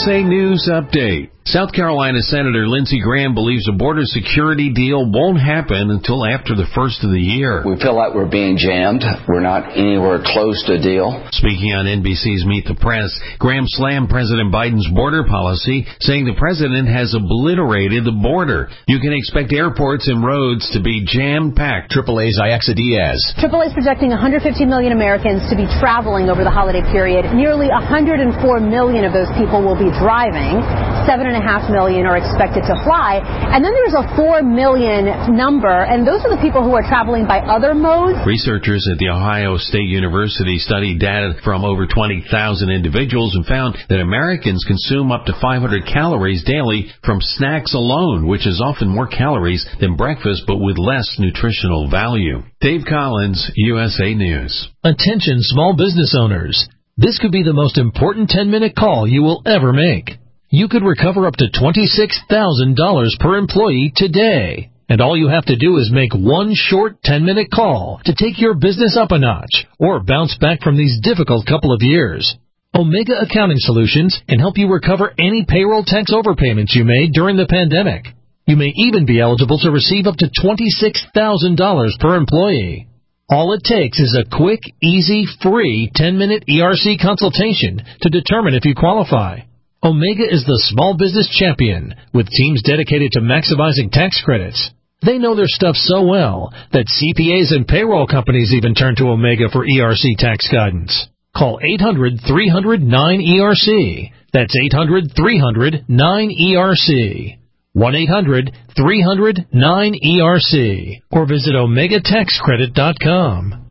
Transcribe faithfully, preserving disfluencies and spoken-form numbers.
A News Update. South Carolina Senator Lindsey Graham believes a border security deal won't happen until after the first of the year. We feel like we're being jammed. We're not anywhere close to a deal. Speaking on N B C's Meet the Press, Graham slammed President Biden's border policy, saying the president has obliterated the border. You can expect airports and roads to be jam-packed. Triple A's Iaxa Diaz. Triple A is projecting one hundred fifty million Americans to be traveling over the holiday period. Nearly one hundred four million of those people will be driving. Seven and a half million are expected to fly. And then there's a four million number, and those are the people who are traveling by other modes. Researchers at The Ohio State University studied data from over twenty thousand individuals and found that Americans consume up to five hundred calories daily from snacks alone, which is often more calories than breakfast but with less nutritional value. Dave Collins, U S A News. Attention small business owners. This could be the most important ten-minute call you will ever make. You could recover up to twenty-six thousand dollars per employee today. And all you have to do is make one short ten-minute call to take your business up a notch or bounce back from these difficult couple of years. Omega Accounting Solutions can help you recover any payroll tax overpayments you made during the pandemic. You may even be eligible to receive up to twenty-six thousand dollars per employee. All it takes is a quick, easy, free ten-minute E R C consultation to determine if you qualify. Omega is the small business champion with teams dedicated to maximizing tax credits. They know their stuff so well that C P As and payroll companies even turn to Omega for E R C tax guidance. Call eight hundred, three hundred, nine E R C. That's eight hundred, three hundred, nine E R C. one eight hundred, three hundred, nine E R C. Or visit omega tax credit dot com.